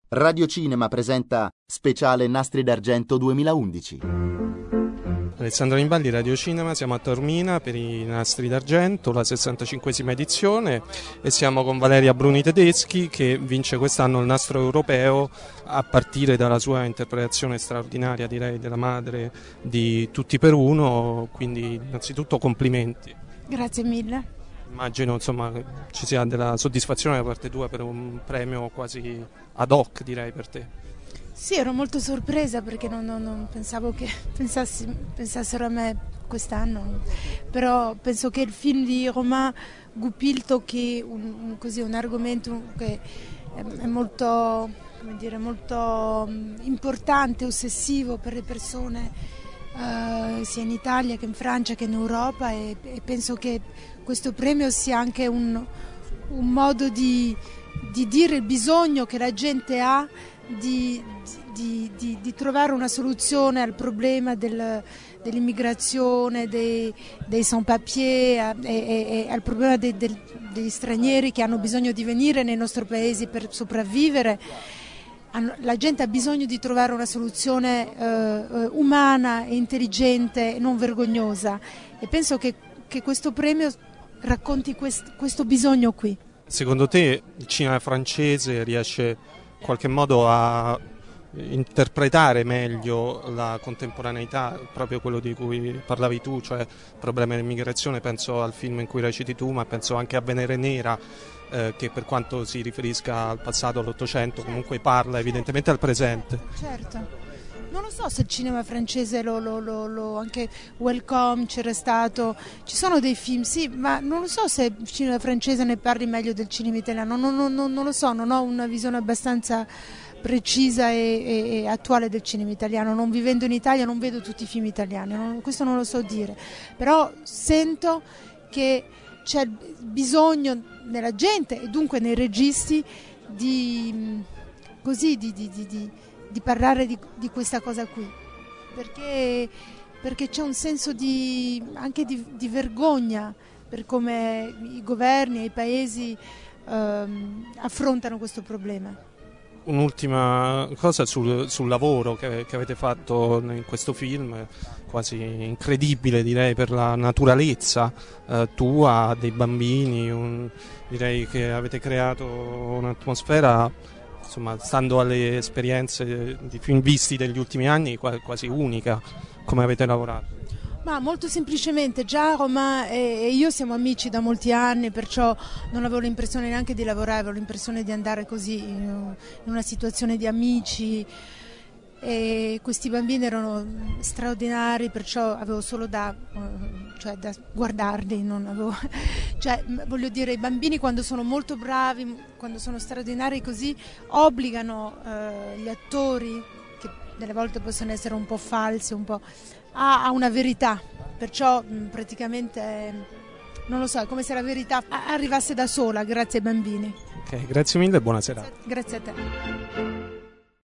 Radio Cinema presenta Speciale Nastri d'Argento 2011. Alessandro Animbaldi, Radio Cinema, siamo a Taormina per i Nastri d'Argento, la 65esima edizione, e siamo con Valeria Bruni Tedeschi che vince quest'anno il Nastro Europeo a partire dalla sua interpretazione straordinaria, direi, della madre di Tutti per Uno, quindi innanzitutto complimenti. Grazie mille. Immagino insomma ci sia della soddisfazione da parte tua per un premio quasi ad hoc, direi, per te. Sì, ero molto sorpresa perché non pensavo che pensassero a me quest'anno, però penso che il film di Romain Goupil tocchi un argomento che è molto, molto importante, ossessivo per le persone sia in Italia che in Francia che in Europa, e penso che questo premio sia anche un modo di dire il bisogno che la gente ha di trovare una soluzione al problema dell'immigrazione, dei sans-papiers e al problema degli stranieri che hanno bisogno di venire nei nostri paesi per sopravvivere. La gente ha bisogno di trovare una soluzione umana e intelligente e non vergognosa, e penso che questo premio racconti questo bisogno qui. Secondo te il cinema francese riesce in qualche modo a interpretare meglio la contemporaneità, proprio quello di cui parlavi tu, cioè il problema dell'immigrazione? Penso al film in cui reciti tu, ma penso anche a Venere Nera, che per quanto si riferisca al passato, all'Ottocento, comunque parla evidentemente al presente. Certo. Non lo so se il cinema francese anche Welcome c'era stato, ci sono dei film, sì, ma non lo so se il cinema francese ne parli meglio del cinema italiano, non lo so, non ho una visione abbastanza precisa e attuale del cinema italiano. Non vivendo in Italia non vedo tutti i film italiani, questo non lo so dire, però sento che c'è bisogno nella gente e dunque nei registi di parlare di questa cosa qui, perché c'è un senso anche di vergogna per come i governi e i paesi affrontano questo problema. Un'ultima cosa sul lavoro che avete fatto in questo film, quasi incredibile, direi, per la naturalezza tua, dei bambini, direi che avete creato un'atmosfera, insomma, stando alle esperienze di film visti degli ultimi anni, quasi unica. Come avete lavorato? Ma molto semplicemente, già Romain e io siamo amici da molti anni, perciò non avevo l'impressione neanche di lavorare, avevo l'impressione di andare così in una situazione di amici, e questi bambini erano straordinari, perciò avevo solo da guardarli, non avevo, voglio dire, i bambini quando sono molto bravi, quando sono straordinari così, obbligano gli attori, che delle volte possono essere un po' falsi, un po' a una verità, perciò praticamente non lo so, è come se la verità arrivasse da sola grazie ai bambini. Ok, grazie mille e buona serata. Grazie a te.